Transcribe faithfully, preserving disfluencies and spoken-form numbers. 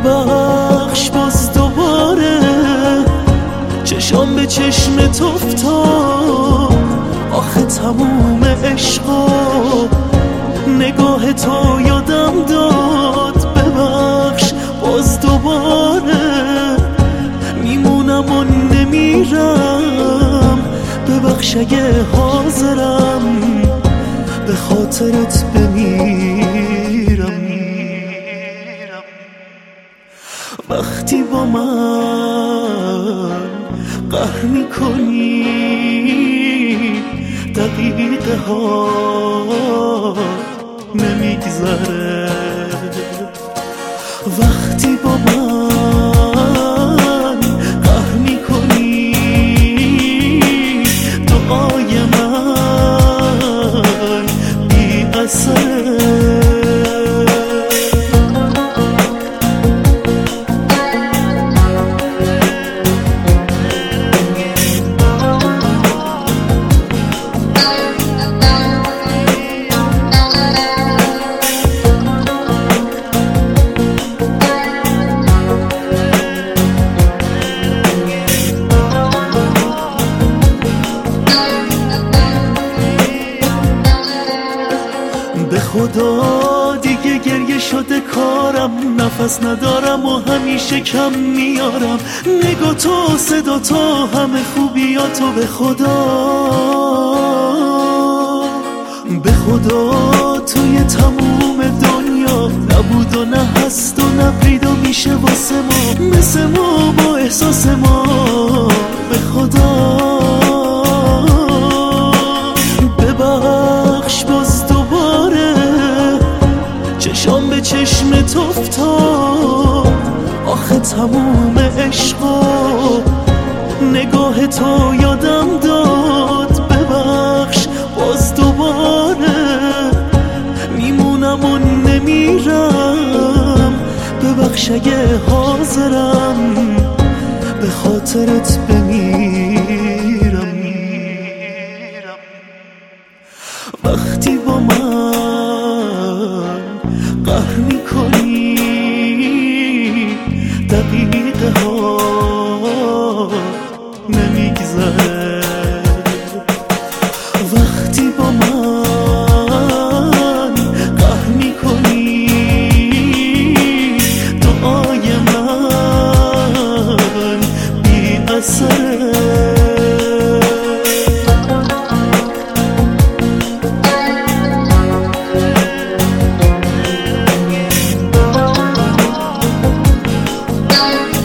ببخش باز دوباره چشام به چشم تو افتاد، آخه تموم عشقا نگاه تو یادم داد. ببخش باز دوباره میمونم و نمیرم، ببخش اگه حاضرم به خاطرت بمیرم. وقتی با من قهر میکنی دقیقه ها نمیگذره، وقتی با من قهر میکنی دعای من بی اثره. به خدا دیگه گریه شده کارم، نفس ندارم و همیشه کم میارم. نگاه تو، صدا تو، همه خوبیاتو به خدا، به خدا توی تموم دنیا نبود و نه هست و نه پیدا میشه واسه ما مثل ما با احساس ما. به خدا ببخش باز دوباره چشام به چشم تو افتاد، آخه تموم عشقا نگاه تو یادم داد. ببخش باز دوباره میمونم و نمیرم، ببخش اگه حاضرم به خاطرت بمیرم. وقتی با من قهر میکنی دقیقه ها نمیگذره، وقتی با من قهر میکنی دعای من بی اثره. Bye.